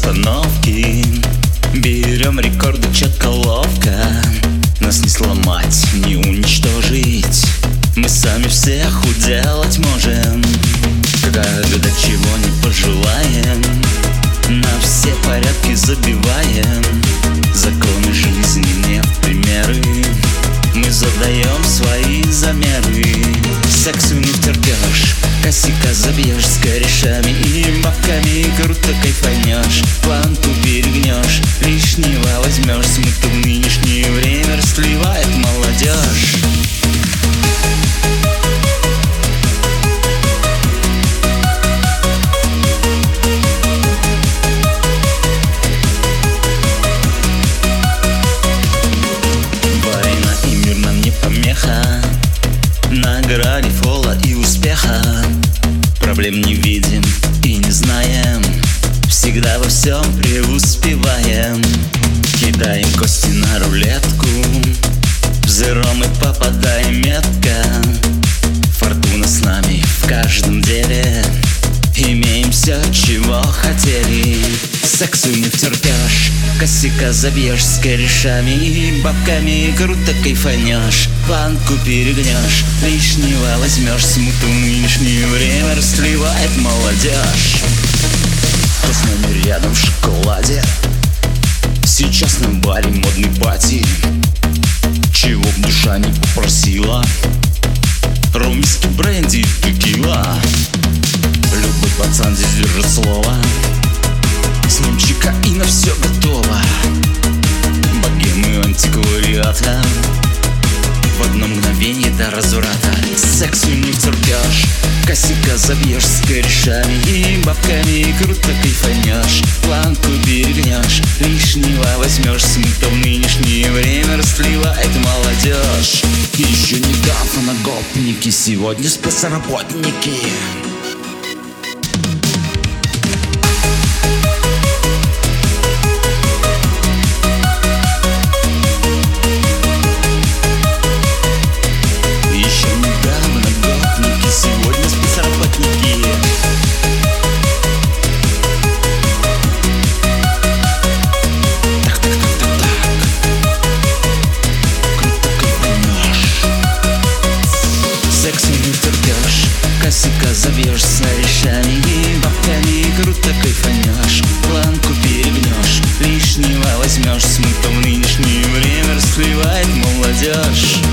остановки. Берем рекорды четко, ловко. Нас не сломать, не уничтожить. Мы сами всех уделать можем, когда чего не пожелаем. На все порядки забиваем. Законы жизни не в примеры. Мы задаем свои замеры. Сексу не втерпешь, косяка забьешь с корешами и бабками. Круто кайфанешь, планку перегнешь, лишнего возьмешь. Смыто в нынешнее время расслевает молодежь. На грани фола и успеха. Проблем не видим и не знаем, всегда во всем преуспеваем. Кидаем кости на рулетку, взрывом и попадаем метко. Фортуна с нами в каждом деле, имеем все, чего хотели. Сексу не втерпешь, косяка забьешь с корешами и бабками. Круто кайфанешь, планку перегнешь, лишнего возьмешь. Смуту в нынешнее время расслевает молодежь. Кто с нами рядом в шоколаде? Сейчас на баре модный пати. Чего б душа не попросила: ром, виски, бренди и текила. Любой пацан здесь держит слово, с ним чека и на все готово. Богемы антиквариата, в одно мгновение до разврата. Сексу не втерпешь, косяка забьешь с корешами и бабками. Круто кайфанешь, планку перегнешь, лишнего возьмешь. Смыто в нынешнее время расслевает молодежь. Еще недавно гопники, сегодня спецработники. Косяка забьешь с корешами и бабками. Круто кайфанешь, планку перегнешь, лишнего возьмешь. Смыто в нынешнее время расслевает молодежь.